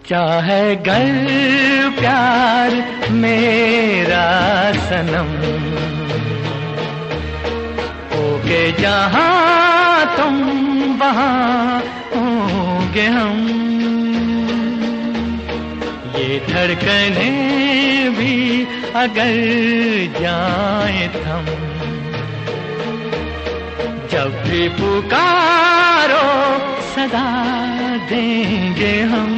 सच्चा है गर प्यार मेरा सनम, होके जहाँ तुम वहाँ होंगे हम। ये धड़कने भी अगर जाए थम, जब भी पुकारो सदा देंगे हम।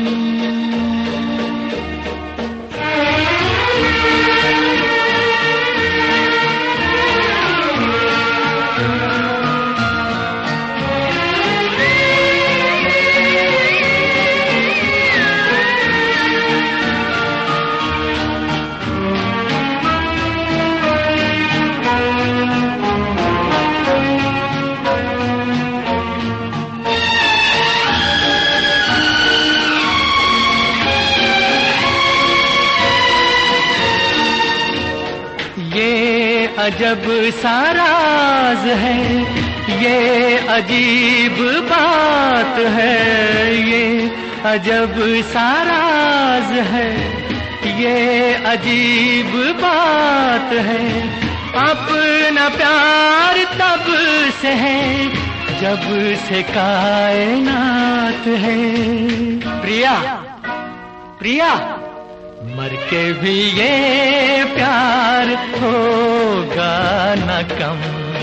ये अजब सा राज है, ये अजीब बात है, ये अजब सा राज है, ये अजीब बात है। अपना प्यार तब से है जब से कायनात है। प्रिया प्रिया, मर के भी ये प्यार होगा न कम,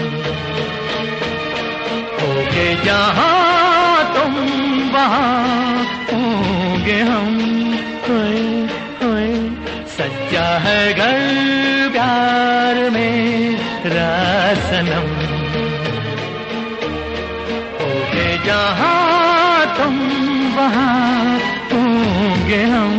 होगे जहाँ तुम वहाँ होंगे हम। होए होए, सच्चा है घर प्यार मेरा सनम, होगे जहाँ तुम वहाँ होंगे हम।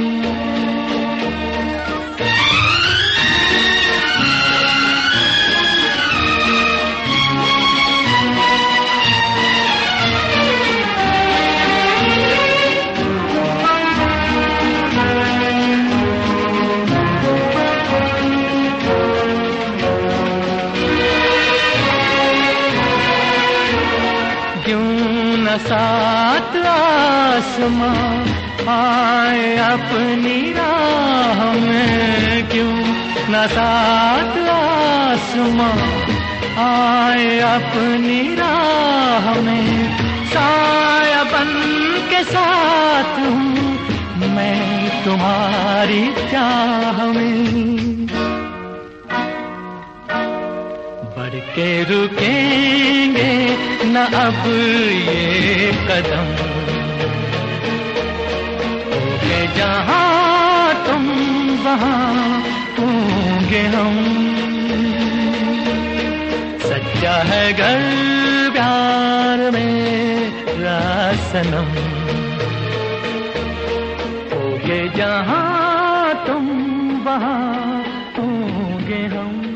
क्यों न सात आसमां आए अपनी राह में, क्यों न सात आसमां आए अपनी राह में। साया बन के साथ हूँ मैं तुम्हारी चाह में, बढ़ के रुकेंगे न अब ये कदम, होगे जहाँ तुम वहाँ होंगे हम। सच्चा है घर प्यार मेरा सनम, होगे जहाँ तुम वहाँ होंगे हम।